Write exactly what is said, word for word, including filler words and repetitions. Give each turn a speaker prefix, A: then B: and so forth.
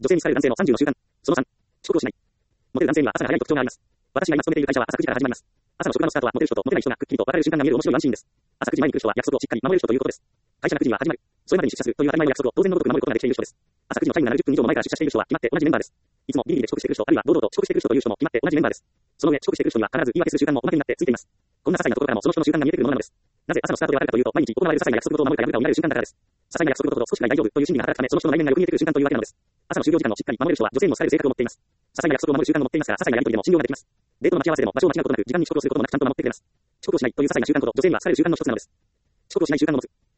A: 女性に好かれる男性のさんじゅうの習慣。そのさん、遅刻をしない。モテる男性には朝が早い特徴があります。私が今勤めている会社は朝くじから始まります。朝の職場のスタートはモテる人とモテない人がくっきりと分かれる瞬間が見える面白いワンシーンです。朝くじ前に来る人は約束をしっかり守れる人ということです。会社がくじには始まる。それまでに出社するという当たり前の約束を当然のごとく守ることができている人です。朝くじのタイムななじゅっぷん以上も前から出社している人は決まって同じメンバーです。いつもビリビリで遅刻してくる人、あるいは堂々と遅刻してくる人という人も決まって同じメンバーです。その上、遅刻してくる人には必ず言い訳する習慣もおまけになってついています。こんな些細なところからもその人の習慣が見えてくるものなのです。なぜ朝のスタートが分かるかというと、毎日行われる些細な約束事を守るか破るかを見られる習慣だからです。些細な約束事ほど少しぐらい大丈夫という心理が働くため、その人の内面がよく見えてくる習慣というわけなのです。朝の就業時間をしっかり守れる人は女性にも好かれる性格を持っています。些細な約束を守る習慣を持っていますから、些細なやりとりでも信用ができます。デートの待ち合わせでも場所を間違うことなく、時間に遅刻をすることもなくちゃんと守ってくれます。遅刻をしないという些細な習慣ほど女性には好かれる習慣の一つなのです。遅刻をしない習慣を持つ。